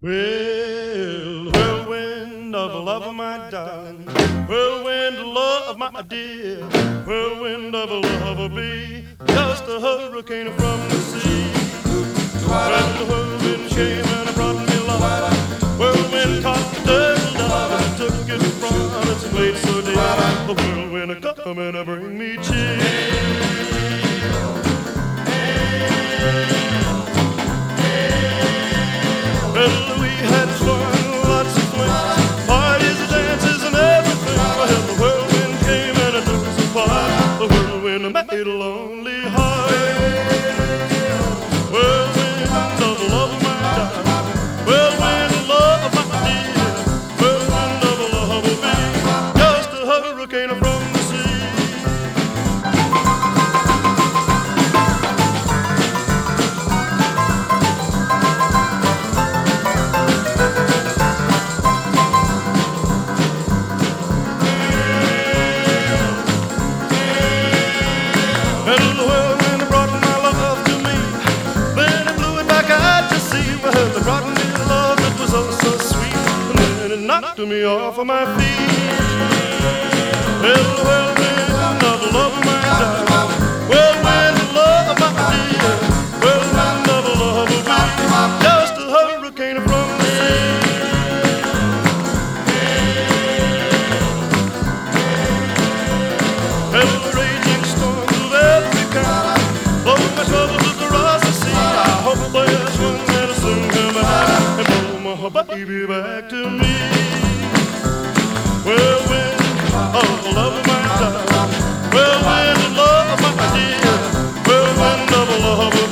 Well, whirlwind of love, my darling, whirlwind of love, my dear, whirlwind of love be just a hurricane from the sea. When the whirlwind came and it brought me love, whirlwind caught the dirty dove and took it from its place so dear. The whirlwind come and bring me cheer. Well, we had fun, lots of fun, parties and dances and everything. Well, the whirlwind came and it took us apart. The whirlwind made a lonely heart. Whirlwind of love, my darling, whirlwind of love, my dear, whirlwind of love will be just a hurricane from the sea. And the whirlwind brought my love to me. Then it blew it back out to sea. Well, it brought me love that was oh so sweet. And then it knocked me off of my feet. Well, the whirlwind of love, my darling, whirlwind of love, my dear, whirlwind of love will be just a hurricane from the sea. Well, the raging storms of every kind blow my troubles across the sea. I hope there's one that'll soon come out and blow my baby back to me. Whirlwind of love, my darling, whirlwind of love, my dear, whirlwind of love.